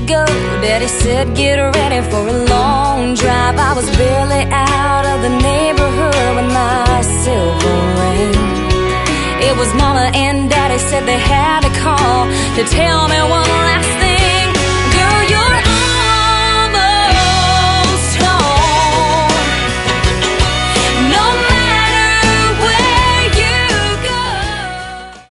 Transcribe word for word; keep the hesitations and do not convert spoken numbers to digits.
go. Daddy said get ready for a long drive. I was barely out of the neighborhood when my silver rang. It was Mama and Daddy said they had to call to tell me one last thing.